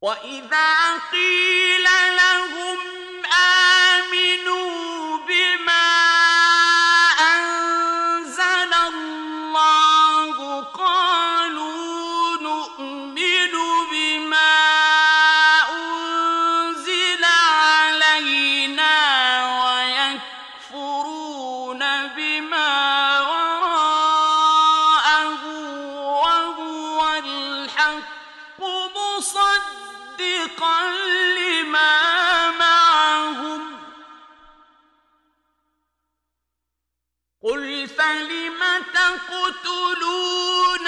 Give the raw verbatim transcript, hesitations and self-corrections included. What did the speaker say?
وَإِذَا قِيلَ لَهُمْ آمِنُوا بِمَا أَنزَلَ اللَّهُ قَالُوا نُؤْمِنُ بِمَا أُنزِلَ عَلَيْنَا وَيَكْفُرُونَ بِمَا وَرَاءَهُ وَهُوَ الْحَقُّ مُصَدِّقًا لِمَا مَعَهُمْ ۗ قُلْ فَلِمَ تَقْتُلُونَ